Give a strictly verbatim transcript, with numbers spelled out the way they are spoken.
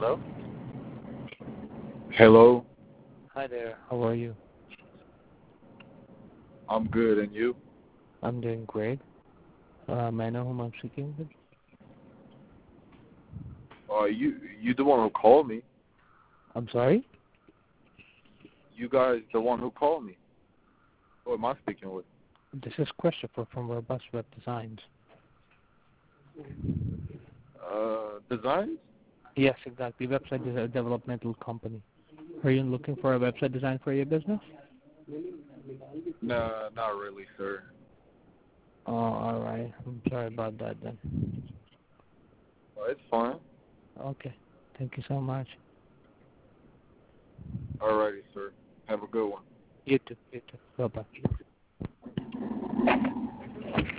Hello? Hello. Hi there. How are you? I'm good, and you? I'm doing great. Uh, may I know whom I'm speaking with? Uh, you you the one who called me. I'm sorry? You guys the one who called me. Who am I speaking with? This is Christopher from Robust Web Designs. Uh, designs? Yes, exactly. Website is a developmental company. Are you looking for a website design for your business? Nah, not really, sir. Oh, all right. I'm sorry about that then. Uh, it's fine. Okay. Thank you so much. Alrighty, sir. Have a good one. You too. You too. Bye-bye.